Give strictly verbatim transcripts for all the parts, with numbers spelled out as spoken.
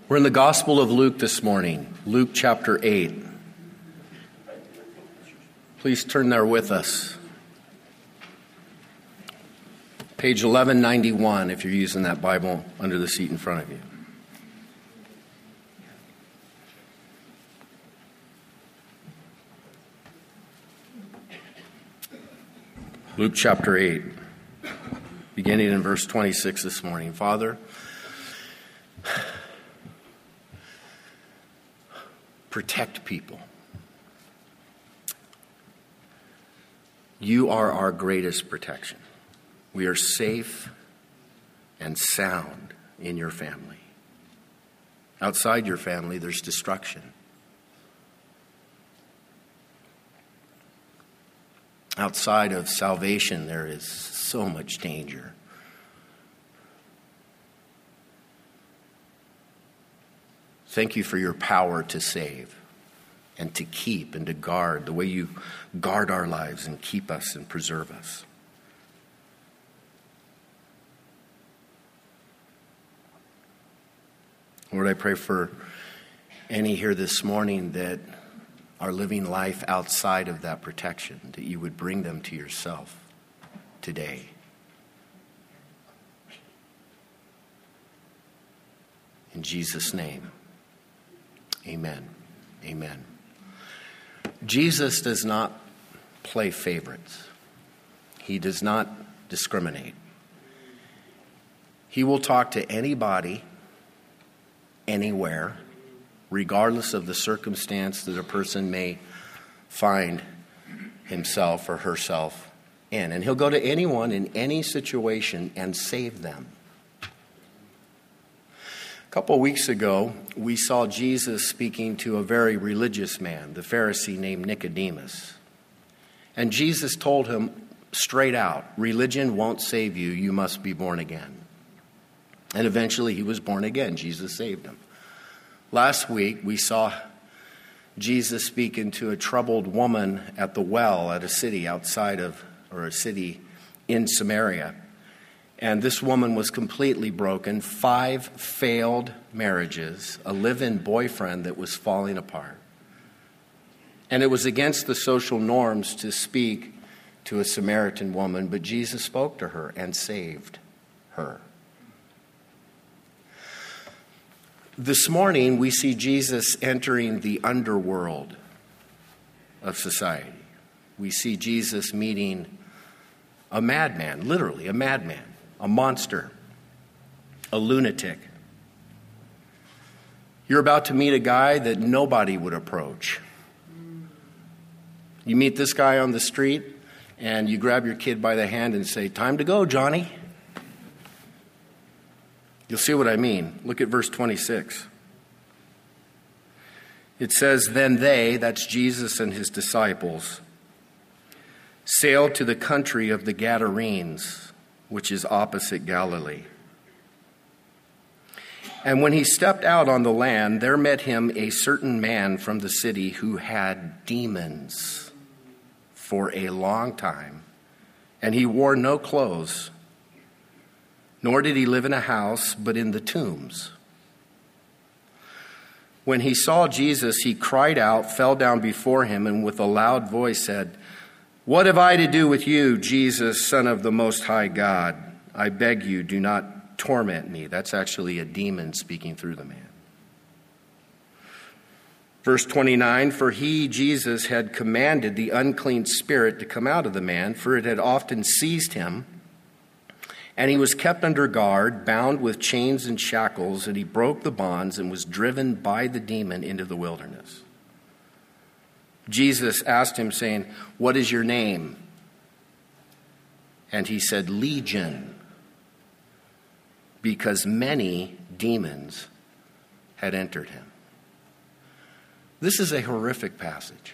We're in the Gospel of Luke this morning, Luke chapter eight. Please turn there with us. Page eleven ninety-one, if you're using that Bible under the seat in front of you. Luke chapter eight, beginning in verse twenty-six this morning. Father, protect people. You are our greatest protection. We are safe and sound in your family. Outside your family, there's destruction. Outside of salvation, there is so much danger. Thank you for your power to save and to keep and to guard, the way you guard our lives and keep us and preserve us. Lord, I pray for any here this morning that are living life outside of that protection, that you would bring them to yourself today. In Jesus' name, amen. Amen. Jesus does not play favorites. He does not discriminate. He will talk to anybody, anywhere, regardless of the circumstance that a person may find himself or herself in. And he'll go to anyone in any situation and save them. A couple of weeks ago, we saw Jesus speaking to a very religious man, the Pharisee named Nicodemus. And Jesus told him straight out, religion won't save you, you must be born again. And eventually he was born again. Jesus saved him. Last week, we saw Jesus speaking to a troubled woman at the well at a city outside of, or a city in Samaria. And this woman was completely broken, five failed marriages, a live-in boyfriend that was falling apart. And it was against the social norms to speak to a Samaritan woman, but Jesus spoke to her and saved her. This morning, we see Jesus entering the underworld of society. We see Jesus meeting a madman, literally a madman. A monster, a lunatic. You're about to meet a guy that nobody would approach. You meet this guy on the street, and you grab your kid by the hand and say, "Time to go, Johnny." You'll see what I mean. Look at verse twenty-six. It says, "Then they," that's Jesus and his disciples, "sailed to the country of the Gadarenes, which is opposite Galilee. And when he stepped out on the land, there met him a certain man from the city who had demons for a long time, and he wore no clothes, nor did he live in a house, but in the tombs. When he saw Jesus, he cried out, fell down before him, and with a loud voice said, 'What have I to do with you, Jesus, Son of the Most High God? I beg you, do not torment me.'" That's actually a demon speaking through the man. Verse twenty-nine, "For he, Jesus, had commanded the unclean spirit to come out of the man, for it had often seized him. And he was kept under guard, bound with chains and shackles, and he broke the bonds and was driven by the demon into the wilderness. Jesus asked him, saying, 'What is your name?' And he said, 'Legion,' because many demons had entered him." This is a horrific passage.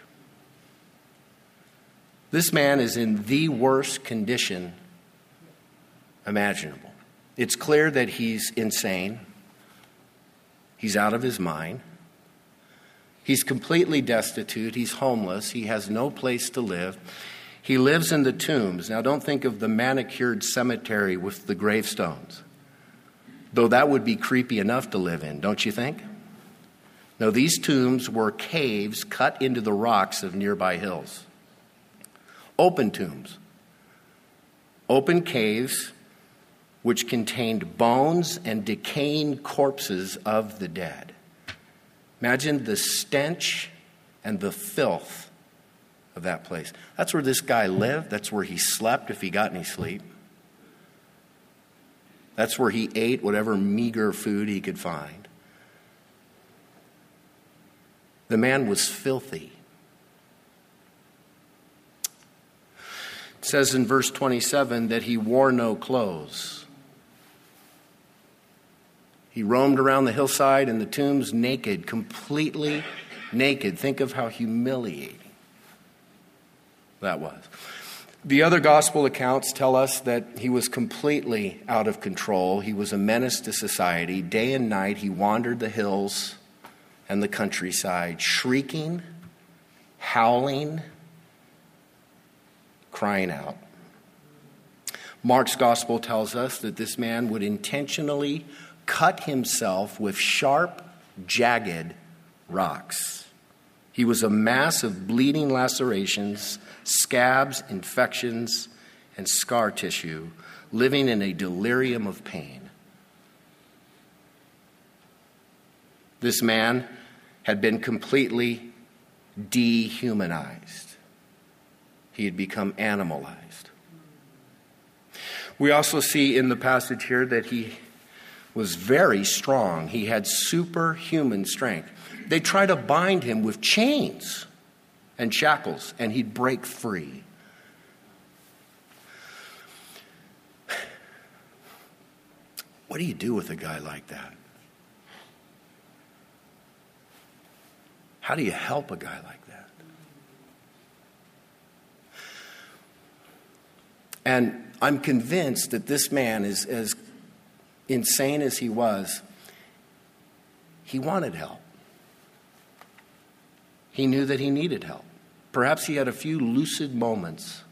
This man is in the worst condition imaginable. It's clear that he's insane. He's out of his mind. He's completely destitute. He's homeless. He has no place to live. He lives in the tombs. Now, don't think of the manicured cemetery with the gravestones. Though that would be creepy enough to live in, don't you think? No, these tombs were caves cut into the rocks of nearby hills. Open tombs. Open caves which contained bones and decaying corpses of the dead. Imagine the stench and the filth of that place. That's where this guy lived. That's where he slept if he got any sleep. That's where he ate whatever meager food he could find. The man was filthy. It says in verse twenty-seven that he wore no clothes. He roamed around the hillside and the tombs naked, completely naked. Think of how humiliating that was. The other gospel accounts tell us that he was completely out of control. He was a menace to society. Day and night he wandered the hills and the countryside, shrieking, howling, crying out. Mark's gospel tells us that this man would intentionally cut himself with sharp, jagged rocks. He was a mass of bleeding lacerations, scabs, infections, and scar tissue, living in a delirium of pain. This man had been completely dehumanized. He had become animalized. We also see in the passage here that he was very strong. He had superhuman strength. They tried to bind him with chains and shackles, and he'd break free. What do you do with a guy like that? How do you help a guy like that? And I'm convinced that this man is as insane as he was. He wanted help. He knew that he needed help. Perhaps he had a few lucid moments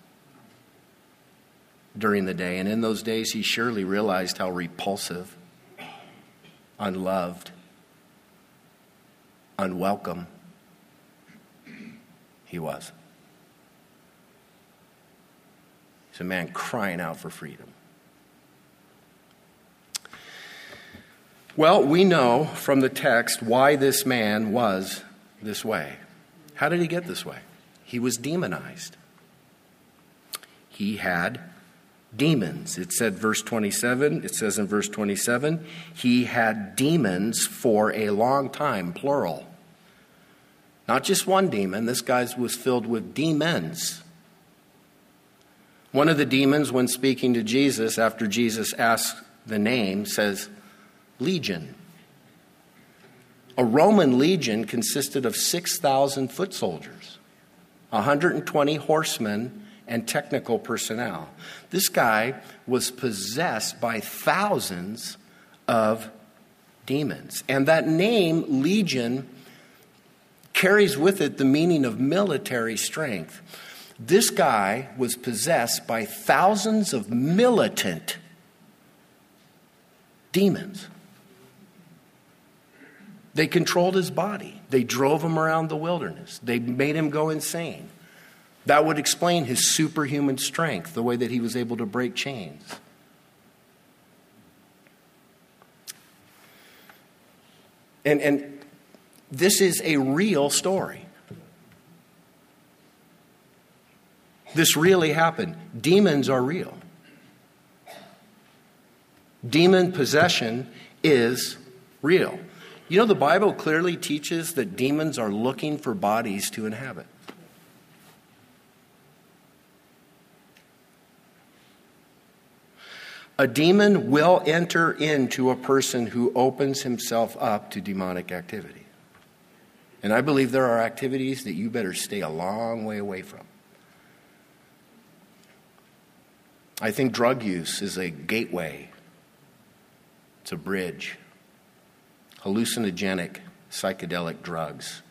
during the day, and in those days he surely realized how repulsive, unloved, unwelcome he was. He's a man crying out for freedom. Well, we know from the text why this man was this way. How did he get this way? He was demonized. He had demons. It said verse twenty-seven, it says in verse twenty-seven, he had demons for a long time, plural. Not just one demon, this guy was filled with demons. One of the demons, when speaking to Jesus, after Jesus asked the name, says, Legion. A Roman legion consisted of six thousand foot soldiers, one hundred twenty horsemen, and technical personnel. This guy was possessed by thousands of demons. And that name, Legion, carries with it the meaning of military strength. This guy was possessed by thousands of militant demons. They controlled his body. They drove him around the wilderness. They made him go insane. That would explain his superhuman strength, the way that he was able to break chains. And, and this is a real story. This really happened. Demons are real. Demon possession is real. You know, the Bible clearly teaches that demons are looking for bodies to inhabit. A demon will enter into a person who opens himself up to demonic activity. And I believe there are activities that you better stay a long way away from. I think drug use is a gateway. It's a bridge. Hallucinogenic, psychedelic drugs.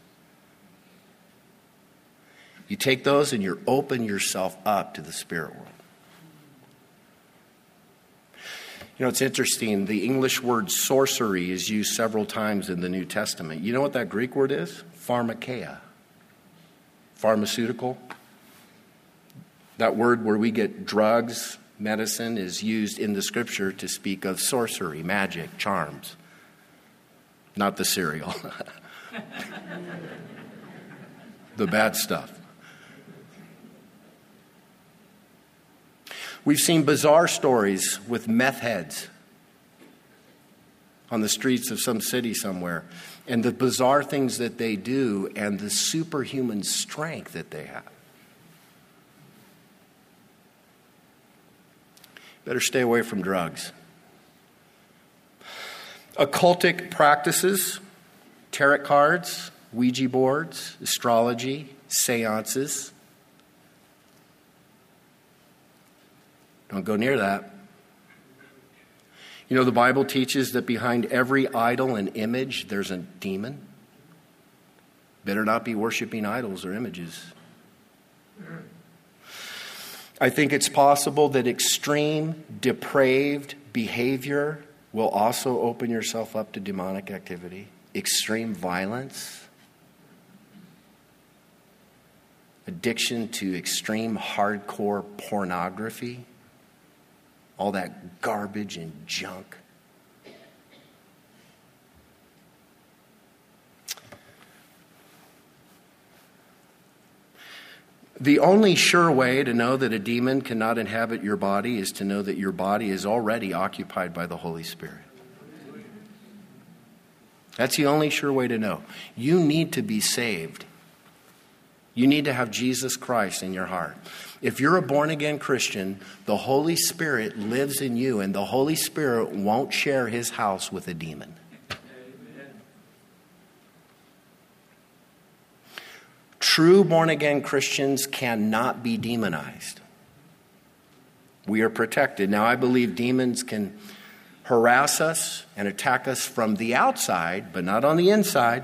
You take those and you open yourself up to the spirit world. You know, it's interesting. The English word sorcery is used several times in the New Testament. You know what that Greek word is? Pharmakeia. Pharmaceutical. That word where we get drugs, medicine, is used in the scripture to speak of sorcery, magic, charms. Not the cereal. The bad stuff. We've seen bizarre stories with meth heads on the streets of some city somewhere, and the bizarre things that they do and the superhuman strength that they have. Better stay away from drugs. Occultic practices, tarot cards, Ouija boards, astrology, seances. Don't go near that. You know, the Bible teaches that behind every idol and image, there's a demon. Better not be worshiping idols or images. I think it's possible that extreme, depraved behavior will also open yourself up to demonic activity. Extreme violence. Addiction to extreme hardcore pornography. All that garbage and junk. The only sure way to know that a demon cannot inhabit your body is to know that your body is already occupied by the Holy Spirit. That's the only sure way to know. You need to be saved. You need to have Jesus Christ in your heart. If you're a born-again Christian, the Holy Spirit lives in you, and the Holy Spirit won't share his house with a demon. Amen. True born-again Christians cannot be demonized. We are protected. Now, I believe demons can harass us and attack us from the outside, but not on the inside.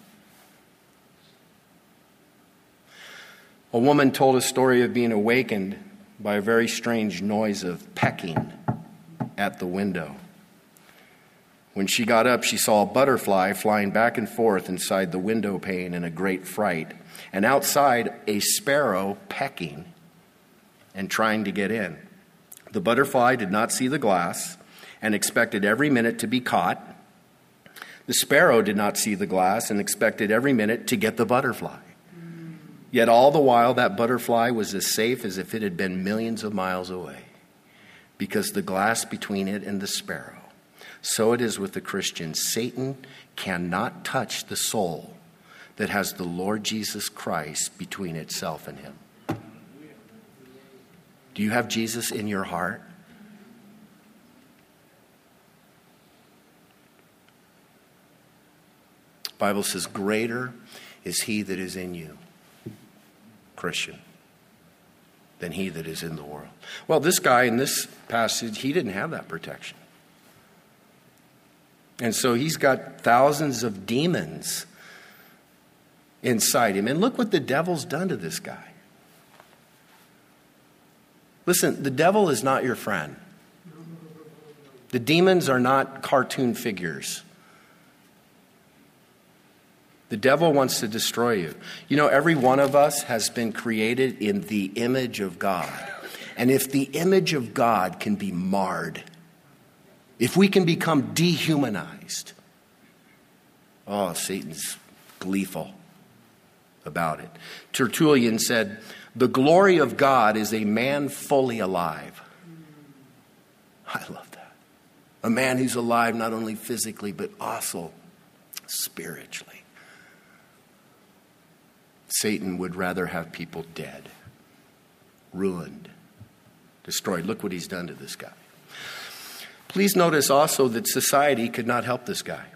A woman told a story of being awakened by a very strange noise of pecking at the window. When she got up, she saw a butterfly flying back and forth inside the window pane in a great fright, and outside a sparrow pecking and trying to get in. The butterfly did not see the glass and expected every minute to be caught. The sparrow did not see the glass and expected every minute to get the butterfly. Yet all the while, that butterfly was as safe as if it had been millions of miles away, because the glass between it and the sparrow. So it is with the Christian. Satan cannot touch the soul that has the Lord Jesus Christ between itself and him. Do you have Jesus in your heart? The Bible says, greater is he that is in you, Christian, than he that is in the world. Well, this guy in this passage, he didn't have that protection. And so he's got thousands of demons inside him. And look what the devil's done to this guy. Listen, the devil is not your friend. The demons are not cartoon figures. The devil wants to destroy you. You know, every one of us has been created in the image of God. And if the image of God can be marred, if we can become dehumanized, oh, Satan's gleeful about it. Tertullian said, the glory of God is a man fully alive. I love that. A man who's alive not only physically, but also spiritually. Satan would rather have people dead, ruined, destroyed. Look what he's done to this guy. Please notice also that society could not help this guy.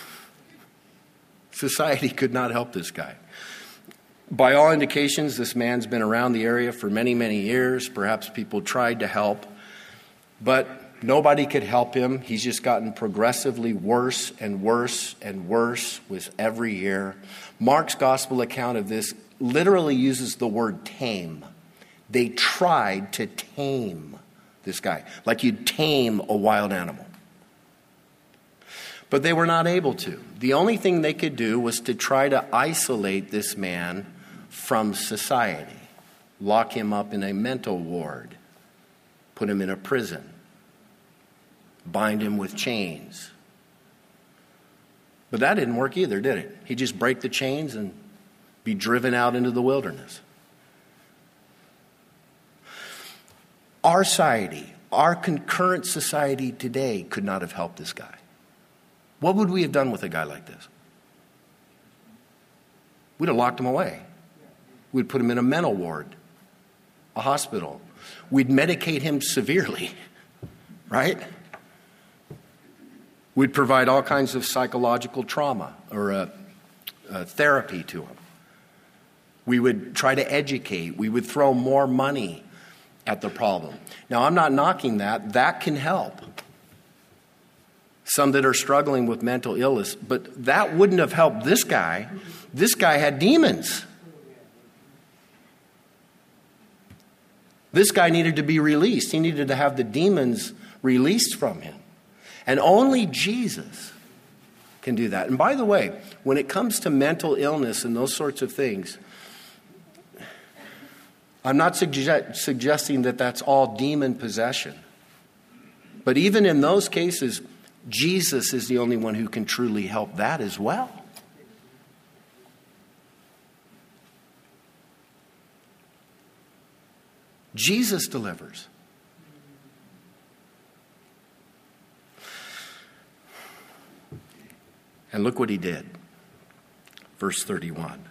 Society could not help this guy. By all indications, this man's been around the area for many, many years. Perhaps people tried to help, but nobody could help him. He's just gotten progressively worse and worse and worse with every year. Mark's gospel account of this literally uses the word tame. They tried to tame this guy, like you'd tame a wild animal. But they were not able to. The only thing they could do was to try to isolate this man from society, lock him up in a mental ward, put him in a prison, bind him with chains. But that didn't work either, did it? He'd just break the chains and be driven out into the wilderness. Our society, our concurrent society today could not have helped this guy. What would we have done with a guy like this? We'd have locked him away. We'd put him in a mental ward, a hospital. We'd medicate him severely, right? We'd provide all kinds of psychological trauma or uh, uh, therapy to him. We would try to educate. We would throw more money at the problem. Now, I'm not knocking that. That can help. Some that are struggling with mental illness, but that wouldn't have helped this guy. This guy had demons. This guy needed to be released. He needed to have the demons released from him. And only Jesus can do that. And by the way, when it comes to mental illness and those sorts of things, I'm not suggest- suggesting that that's all demon possession. But even in those cases, Jesus is the only one who can truly help that as well. Jesus delivers. And look what he did. Verse thirty-one.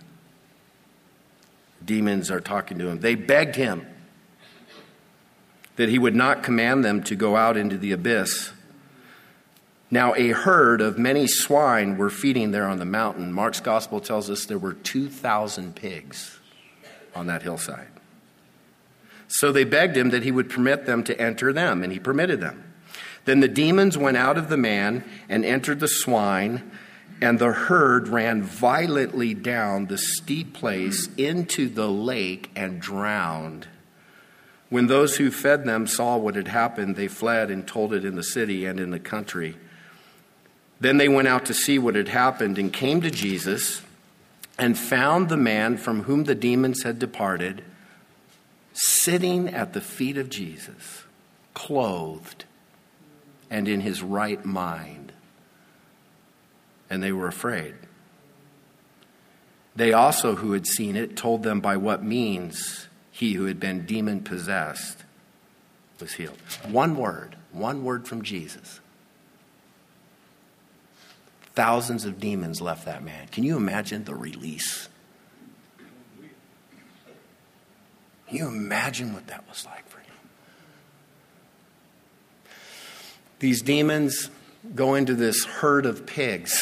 Demons are talking to him. They begged him that he would not command them to go out into the abyss. Now a herd of many swine were feeding there on the mountain. Mark's gospel tells us there were two thousand pigs on that hillside. So they begged him that he would permit them to enter them, and he permitted them. Then the demons went out of the man and entered the swine, and the herd ran violently down the steep place into the lake and drowned. When those who fed them saw what had happened, they fled and told it in the city and in the country. Then they went out to see what had happened and came to Jesus and found the man from whom the demons had departed sitting at the feet of Jesus, clothed and in his right mind. And they were afraid. They also, who had seen it, told them by what means he who had been demon-possessed was healed. One word, one word from Jesus. Thousands of demons left that man. Can you imagine the release? Can you imagine what that was like for him? These demons go into this herd of pigs.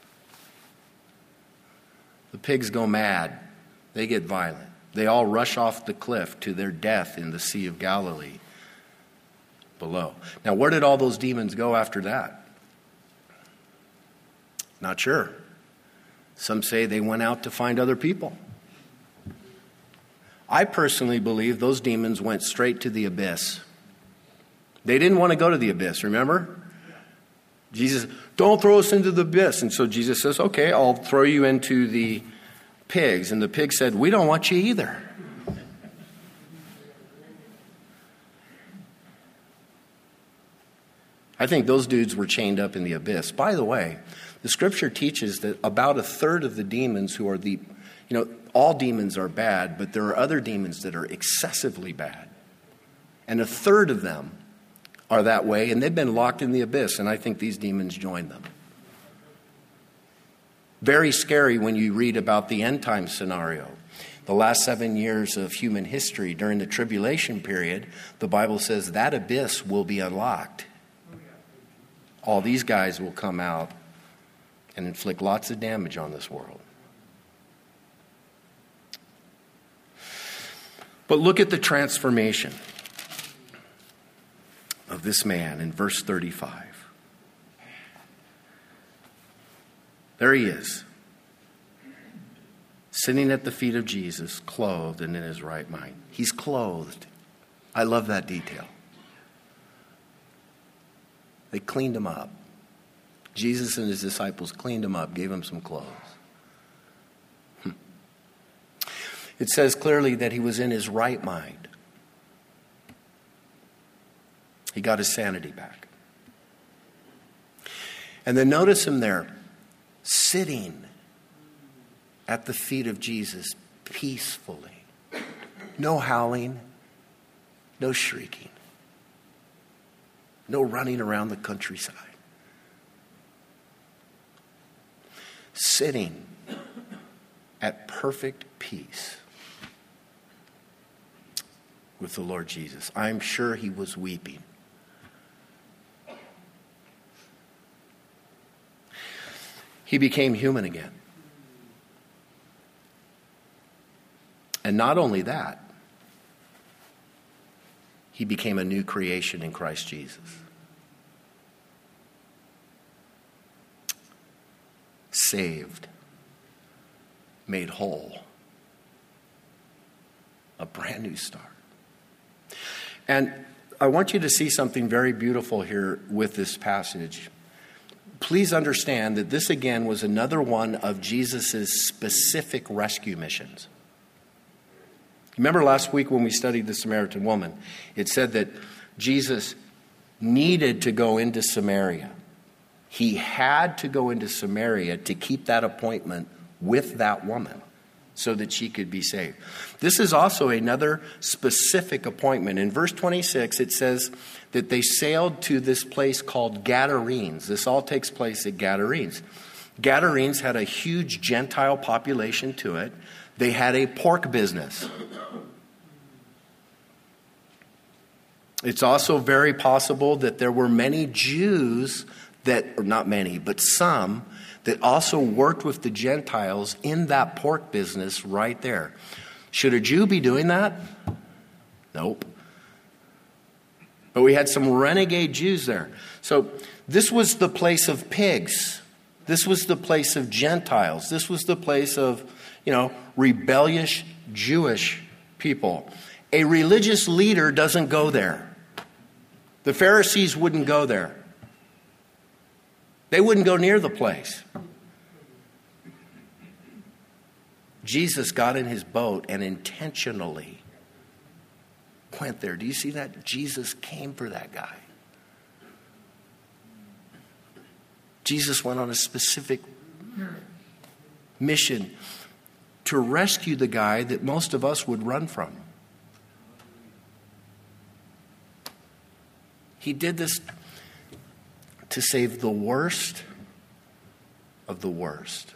The pigs go mad. They get violent. They all rush off the cliff to their death in the Sea of Galilee below. Now, where did all those demons go after that? Not sure. Some say they went out to find other people. I personally believe those demons went straight to the abyss. They didn't want to go to the abyss, remember? Jesus, don't throw us into the abyss. And so Jesus says, okay, I'll throw you into the pigs. And the pig said, we don't want you either. I think those dudes were chained up in the abyss. By the way, the scripture teaches that about a third of the demons who are the, you know, all demons are bad, but there are other demons that are excessively bad. And a third of them are that way, and they've been locked in the abyss, and I think these demons joined them. Very scary when you read about the end time scenario. The last seven years of human history during the tribulation period, the Bible says that abyss will be unlocked. All these guys will come out and inflict lots of damage on this world. But look at the transformation of this man in verse thirty-five. There he is, sitting at the feet of Jesus, clothed and in his right mind. He's clothed. I love that detail. They cleaned him up. Jesus and his disciples cleaned him up, gave him some clothes. Hmm. It says clearly that he was in his right mind. He got his sanity back. And then notice him there, sitting at the feet of Jesus peacefully. No howling, no shrieking, no running around the countryside. Sitting at perfect peace with the Lord Jesus. I'm sure he was weeping. He became human again. And not only that, he became a new creation in Christ Jesus. Saved, made whole, a brand new start. And I want you to see something very beautiful here with this passage. Please understand that this again was another one of Jesus' specific rescue missions. Remember last week when we studied the Samaritan woman, it said that Jesus needed to go into Samaria. He had to go into Samaria to keep that appointment with that woman so that she could be saved. This is also another specific appointment. In verse twenty-six, it says that they sailed to this place called Gadarenes. This all takes place at Gadarenes. Gadarenes had a huge Gentile population to it. They had a pork business. It's also very possible that there were many Jews that, or not many, but some, that also worked with the Gentiles in that pork business right there. Should a Jew be doing that? Nope. But we had some renegade Jews there. So this was the place of pigs. This was the place of Gentiles. This was the place of, you know, rebellious Jewish people. A religious leader doesn't go there. The Pharisees wouldn't go there. They wouldn't go near the place. Jesus got in his boat and intentionally went there. Do you see that? Jesus came for that guy. Jesus went on a specific mission to rescue the guy that most of us would run from. He did this to save the worst of the worst.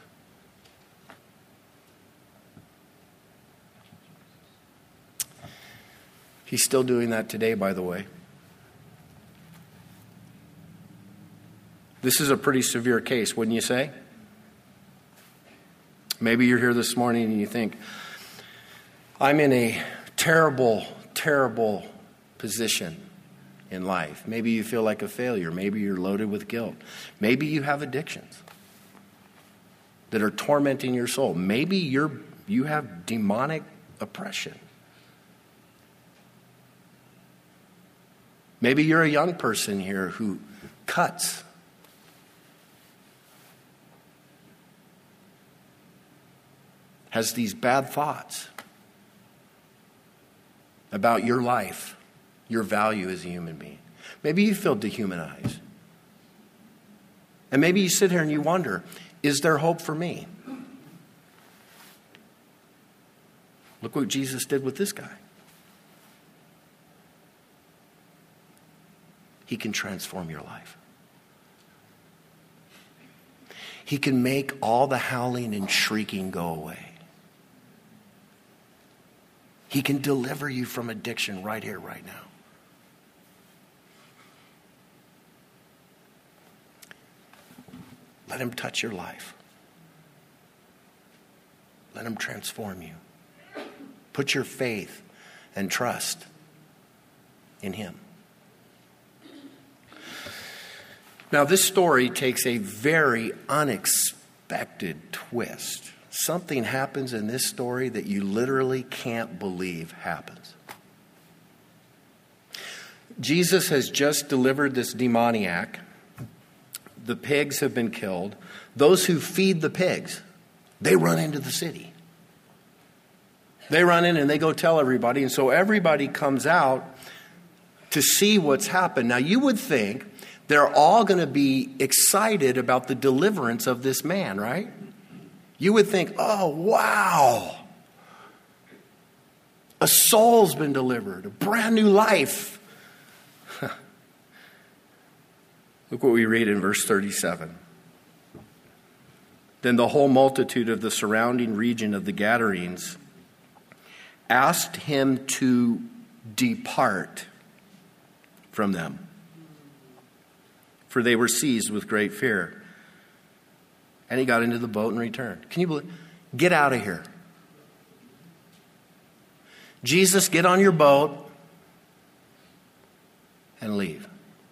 He's still doing that today, by the way. This is a pretty severe case, wouldn't you say? Maybe you're here this morning and you think, I'm in a terrible, terrible position in life. Maybe you feel like a failure. Maybe you're loaded with guilt. Maybe you have addictions that are tormenting your soul. Maybe you're you have demonic oppression. Maybe you're a young person here who cuts. Has these bad thoughts about your life, your value as a human being. Maybe you feel dehumanized. And maybe you sit here and you wonder, is there hope for me? Look what Jesus did with this guy. He can transform your life. He can make all the howling and shrieking go away. He can deliver you from addiction right here, right now. Let him touch your life. Let him transform you. Put your faith and trust in him. Now, this story takes a very unexpected twist. Something happens in this story that you literally can't believe happens. Jesus has just delivered this demoniac. The pigs have been killed. Those who feed the pigs, they run into the city. They run in and they go tell everybody. And so everybody comes out to see what's happened. Now you would think they're all going to be excited about the deliverance of this man, right? You would think, oh, wow. A soul's been delivered, a brand new life. Look what we read in verse thirty-seven. Then the whole multitude of the surrounding region of the Gadarenes asked him to depart from them, for they were seized with great fear. And he got into the boat and returned. Can you believe? Get out of here. Jesus, get on your boat and leave.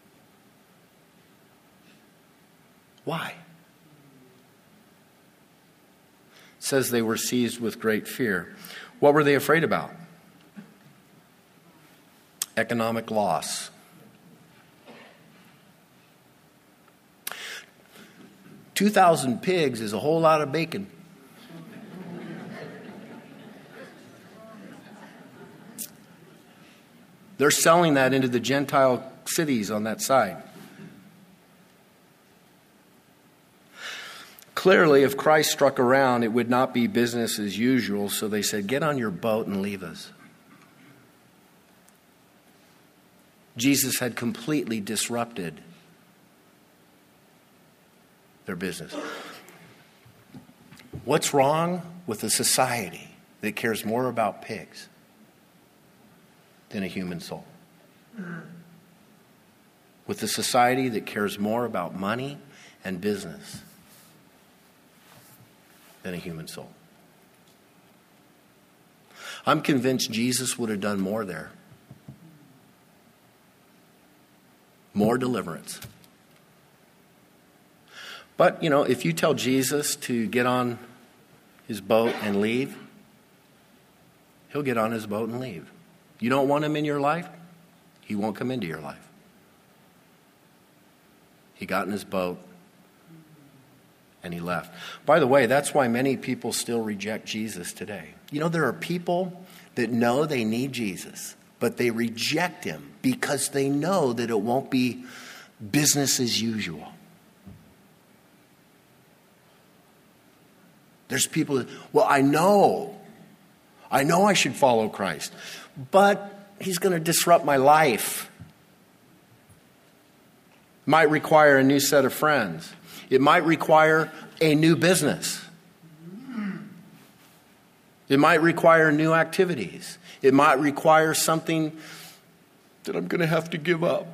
Why? It says they were seized with great fear. What were they afraid about? Economic loss. Two thousand pigs is a whole lot of bacon. They're selling that into the Gentile cities on that side. Clearly, if Christ struck around, it would not be business as usual, so they said, get on your boat and leave us. Jesus had completely disrupted their business. What's wrong with a society that cares more about pigs than a human soul? With a society that cares more about money and business than a human soul. I'm convinced Jesus would have done more there. More deliverance. But, you know, if you tell Jesus to get on his boat and leave, he'll get on his boat and leave. You don't want him in your life, he won't come into your life. He got in his boat and he left. By the way, that's why many people still reject Jesus today. You know, there are people that know they need Jesus, but they reject him because they know that it won't be business as usual. There's people that, well, I know, I know I should follow Christ, but he's going to disrupt my life. Might require a new set of friends. It might require a new business. It might require new activities. It might require something that I'm going to have to give up.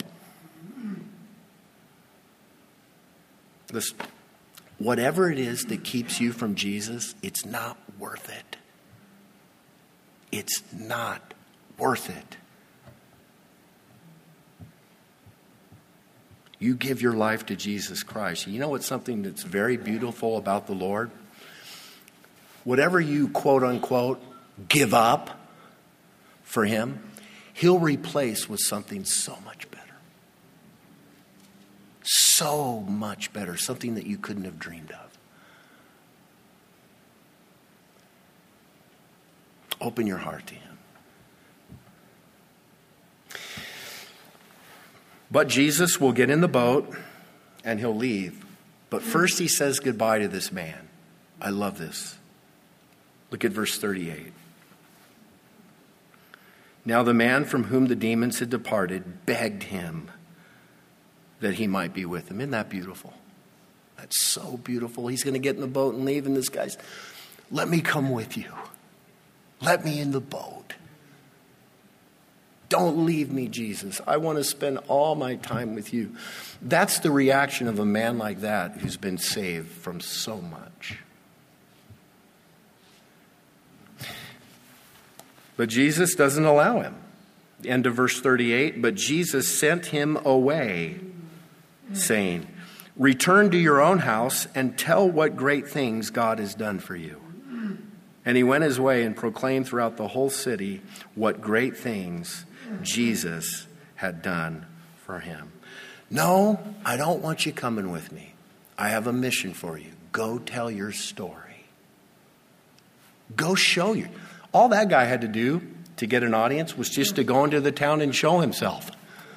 Listen, whatever it is that keeps you from Jesus, it's not worth it. It's not worth it. You give your life to Jesus Christ. You know what's something that's very beautiful about the Lord? Whatever you, quote unquote, give up for him, he'll replace with something so much better. So much better. Something that you couldn't have dreamed of. Open your heart to him. But Jesus will get in the boat and he'll leave. But first he says goodbye to this man. I love this. Look at verse thirty-eight. Now the man from whom the demons had departed begged him that he might be with him. Isn't that beautiful? That's so beautiful. He's going to get in the boat and leave, and this guy's, let me come with you. Let me in the boat. Don't leave me, Jesus. I want to spend all my time with you. That's the reaction of a man like that who's been saved from so much. But Jesus doesn't allow him. End of verse thirty-eight. But Jesus sent him away, saying, return to your own house and tell what great things God has done for you. And he went his way and proclaimed throughout the whole city what great things Jesus had done for him. No, I don't want you coming with me. I have a mission for you. Go tell your story. Go show you. All that guy had to do to get an audience was just to go into the town and show himself.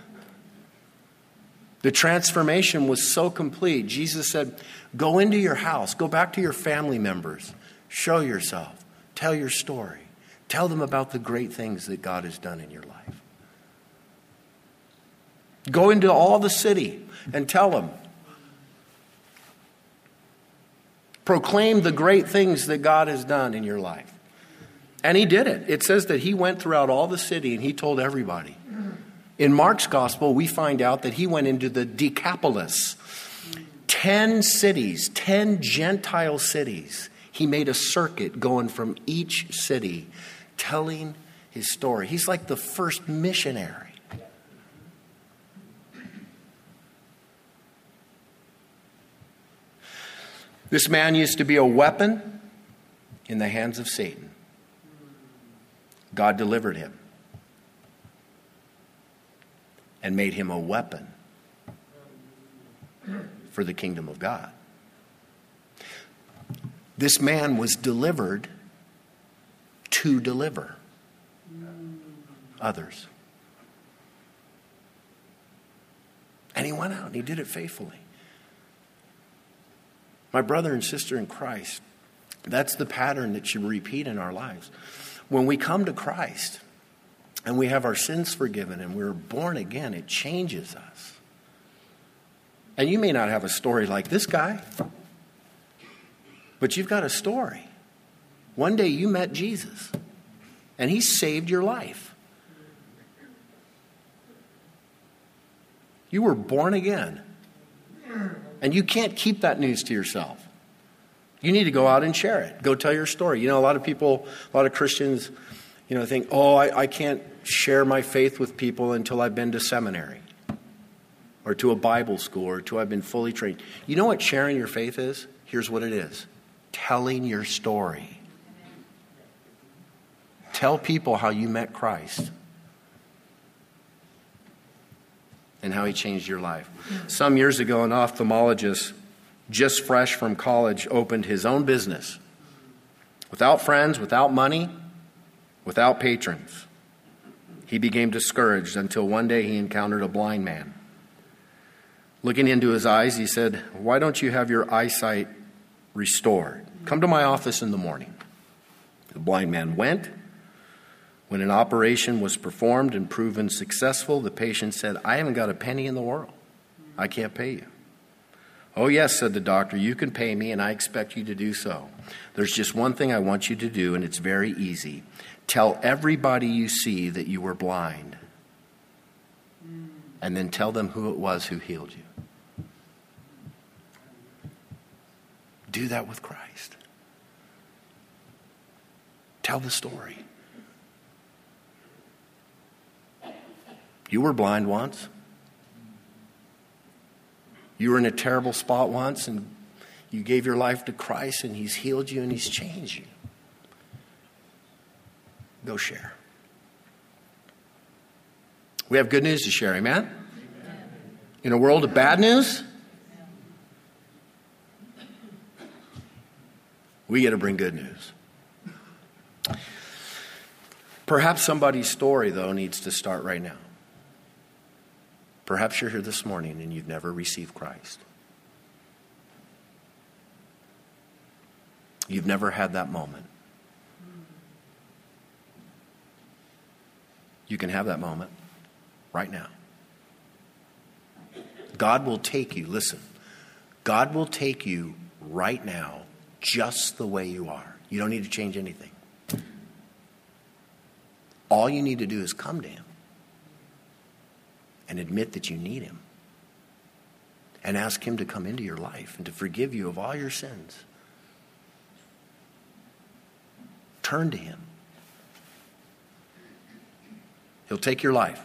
The transformation was so complete. Jesus said, go into your house. Go back to your family members. Show yourself. Tell your story. Tell them about the great things that God has done in your life. Go into all the city and tell them. Proclaim the great things that God has done in your life. And he did it. It says that he went throughout all the city and he told everybody. In Mark's gospel, we find out that he went into the Decapolis. Ten cities, ten Gentile cities. He made a circuit going from each city, telling his story. He's like the first missionary. This man used to be a weapon in the hands of Satan. God delivered him and made him a weapon for the kingdom of God. This man was delivered to deliver others. And he went out and he did it faithfully. My brother and sister in Christ, that's the pattern that should repeat in our lives. When we come to Christ and we have our sins forgiven and we're born again, it changes us. And you may not have a story like this guy, but you've got a story. One day you met Jesus and he saved your life. You were born again. And you can't keep that news to yourself. You need to go out and share it. Go tell your story. You know, a lot of people, a lot of Christians, you know, think, oh, I, I can't share my faith with people until I've been to seminary or to a Bible school or until I've been fully trained. You know what sharing your faith is? Here's what it is. Telling your story. Tell people how you met Christ and how he changed your life. Some years ago, an ophthalmologist, just fresh from college, opened his own business. Without friends, without money, without patrons. He became discouraged until one day he encountered a blind man. Looking into his eyes, he said, "Why don't you have your eyesight restored? Come to my office in the morning." The blind man went. When an operation was performed and proven successful, the patient said, "I haven't got a penny in the world. I can't pay you." "Oh, yes," said the doctor, "you can pay me, and I expect you to do so. There's just one thing I want you to do, and it's very easy. Tell everybody you see that you were blind, and then tell them who it was who healed you." Do that with Christ. Tell the story. You were blind once. You were in a terrible spot once, and you gave your life to Christ, and he's healed you, and he's changed you. Go share. We have good news to share, amen? Amen. In a world of bad news, we get to bring good news. Perhaps somebody's story, though, needs to start right now. Perhaps you're here this morning and you've never received Christ. You've never had that moment. You can have that moment right now. God will take you, listen, God will take you right now just the way you are. You don't need to change anything. All you need to do is come to him and admit that you need him and ask him to come into your life and to forgive you of all your sins. Turn to him. He'll take your life.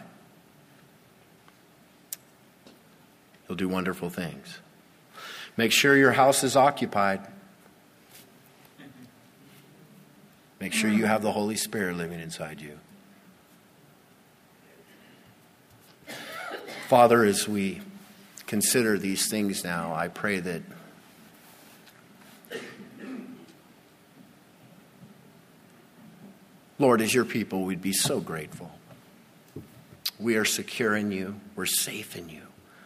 He'll do wonderful things. Make sure your house is occupied. Make sure you have the Holy Spirit living inside you. Father, as we consider these things now, I pray that Lord, as your people, we'd be so grateful. We are secure in you. We're safe in you.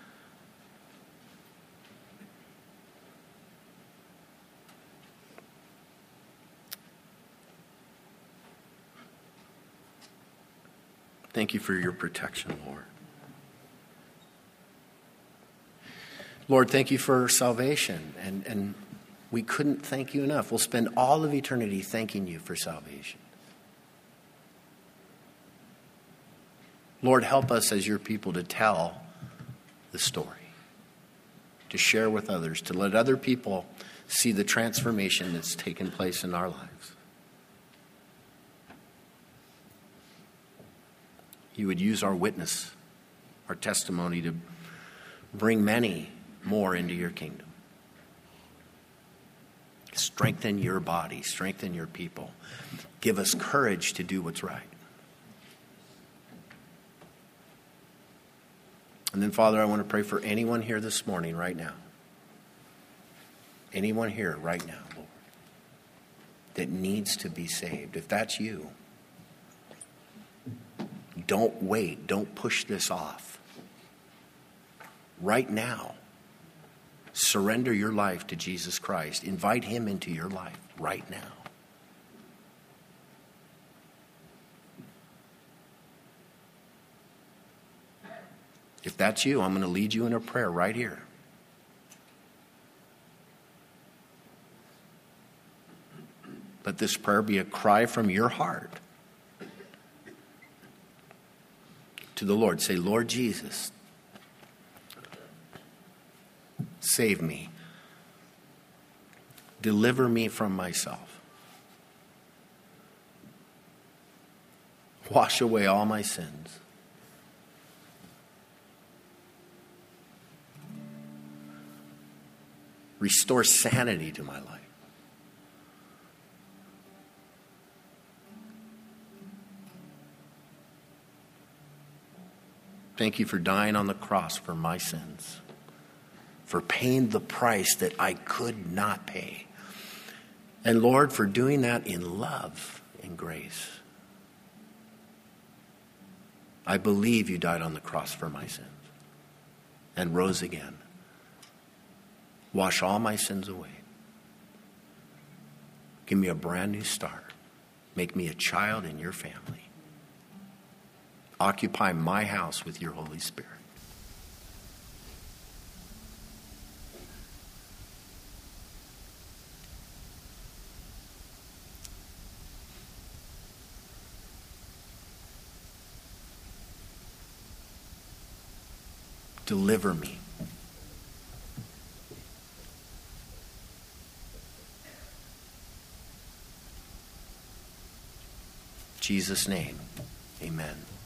Thank you for your protection, Lord. Lord, thank you for salvation. And, and we couldn't thank you enough. We'll spend all of eternity thanking you for salvation. Lord, help us as your people to tell the story, to share with others, to let other people see the transformation that's taken place in our lives. You would use our witness, our testimony to bring many more into your kingdom. Strengthen your body, strengthen your people. Give us courage to do what's right. And then, Father, I want to pray for anyone here this morning, right now. Anyone here right now, Lord, that needs to be saved. If that's you, don't wait. Don't push this off. Right now, surrender your life to Jesus Christ. Invite him into your life right now. If that's you, I'm going to lead you in a prayer right here. Let this prayer be a cry from your heart to the Lord. Say, Lord Jesus, save me. Deliver me from myself. Wash away all my sins. Restore sanity to my life. Thank you for dying on the cross for my sins, for paying the price that I could not pay. And Lord, for doing that in love and grace. I believe you died on the cross for my sins and rose again. Wash all my sins away. Give me a brand new start. Make me a child in your family. Occupy my house with your Holy Spirit. Deliver me. In Jesus' name, amen.